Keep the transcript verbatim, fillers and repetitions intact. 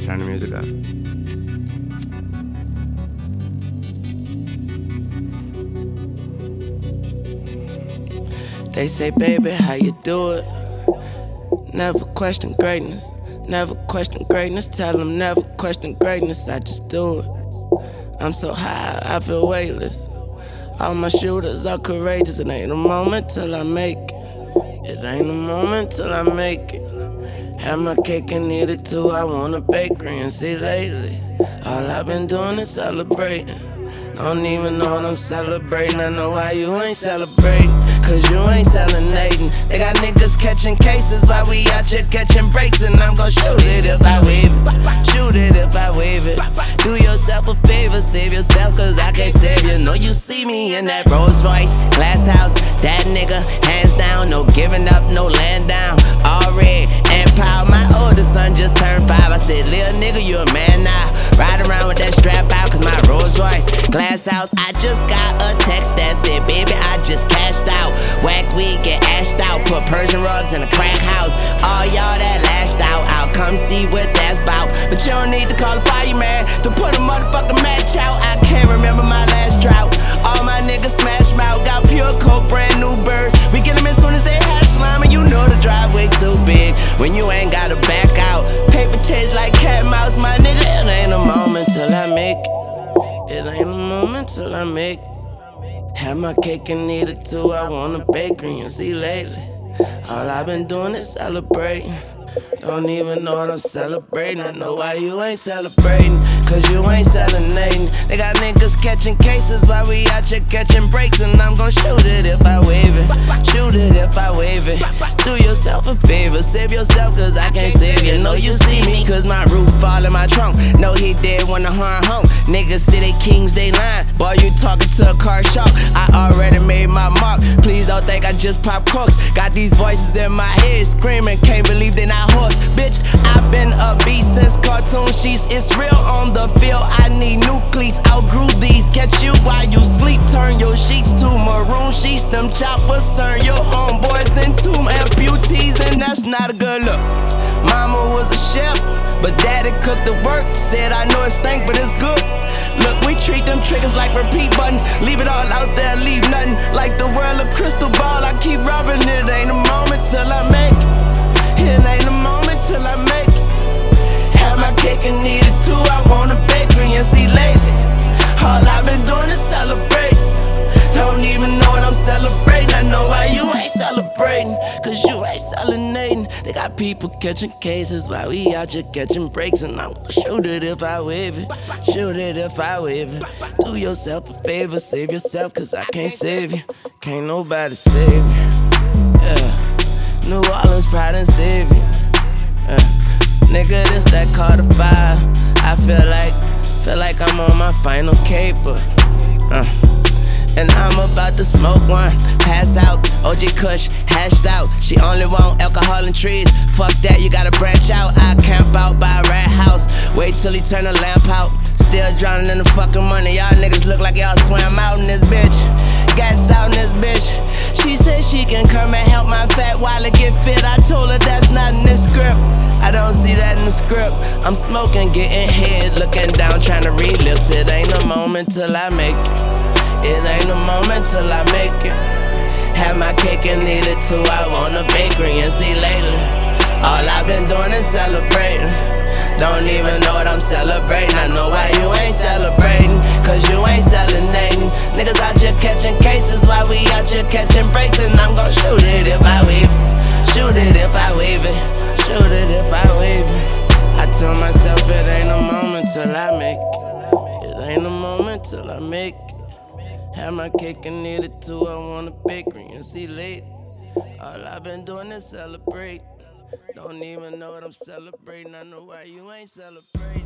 Turn the music up. They say, baby, how you do it? Never question greatness. Never question greatness. Tell them never question greatness. I just do it. I'm so high, I feel weightless. All my shooters are courageous. It ain't a moment till I make it. It ain't a moment till I make it. Have my cake and eat it too. I want a bakery and see lately all I've been doing is celebrating. Don't even know what I'm celebrating. I know why you ain't celebrating, cause you ain't selling-nating. They got niggas catching cases while we out here catching breaks. And I'm gon' shoot it if I wave it. Shoot it if I wave it. Do yourself a favor, save yourself, cause I can't save you. Know you see me in that Rolls Royce, glass house, that nigga, hands down. No giving up, no laying down. All red and proud. My oldest son just turned five. I said, little nigga, you a man now. Ride around with that strap out, cause my Rolls Royce, glass house. I just got a text that said, baby, I just cashed out. Whack weed, get ashed out. Put Persian rugs in a crack house. All y'all that lashed out, I'll come see what that's about. But you don't need to call a fireman to put a motherfucking match out. I can't remember my last drought. All my niggas smash mouth. Got pure coke, brand new birds. We get them as soon as they hash slime. And you know the driveway too big when you ain't gotta back out. Paper chase like cat mouse, my nigga. It ain't a moment till I make it. It ain't a moment till I make it. Have my cake and eat it too. I want a bakery and see lately all I've been doing is celebrating. Don't even know what I'm celebrating. I know why you ain't celebrating, cause you ain't selling-nating. They got niggas catching cases while we out here catching breaks. And I'm gon' shoot it if I wave it. Shoot it if I wave it. Do yourself a favor, save yourself, cause I can't save you. Know you see me, cause my roof fall in my trunk. Know he dead when the horn home. Niggas say they kings, they lying. Boy, you talking to a car shark. I already made my mark. Please don't think I just pop corks. Got these voices in my head screaming, can't believe they not horse. Bitch, I've been a beast since cartoon sheets. It's real on the field, I need new cleats. Outgrew these, catch you while you sleep. Turn your sheets to maroon sheets. Them choppers turn your homeboys into amputees, and that's not a good look. Mama was a chef, but daddy cooked the work. Said I know it stank, but it's good. Look, we treat them triggers like repeat buttons. Leave it all out there, leave nothing. Like the world of crystal ball, I keep rubbing it. Ain't a moment till I make it. It ain't a moment till I make it. Have my cake and eat it too. I want a bakery and see lately all I've been doing is celebrate. Don't even know what I'm celebrating. I know why you ain't celebrating, cause you ain't selling-nating. They got people catching cases while we out here catching breaks. And I'm gonna shoot it if I wave it. Shoot it if I wave it. Do yourself a favor, save yourself, cause I can't save you. Can't nobody save you. Yeah. New Orleans, pride and savior. Uh, nigga, this that Carter five. I feel like, feel like I'm on my final caper. Uh, and I'm about to smoke one, pass out. O G Kush, hashed out. She only want alcohol and trees. Fuck that, you gotta branch out. I camp out by a rat house. Wait till he turn the lamp out. Still drowning in the fucking money. Y'all niggas look like y'all swam out in this bitch. Gats out in this bitch. She said she can come and help my fat wallet get fit. I told her that's not in this script. I don't see that in the script. I'm smoking, getting head, looking down, trying to read lips. It ain't a moment till I make it. It ain't a moment till I make it. Have my cake and eat it too. I want a bakery and see lately all I've been doing is celebrating. Don't even know what I'm celebrating. I know why you ain't celebrating, cause you ain't selling-nating. Niggas out here catching cases while we out here catching breaks. And I'm gon' shoot it if I wave it. Shoot it if I wave it. Shoot it if I wave it. I tell myself it ain't a moment till I make it. It ain't a moment till I make it. Have my cake and eat it too. I want a bakery and see late. All I've been doing is celebrate. Don't even know what I'm celebrating. I know why you ain't celebrating.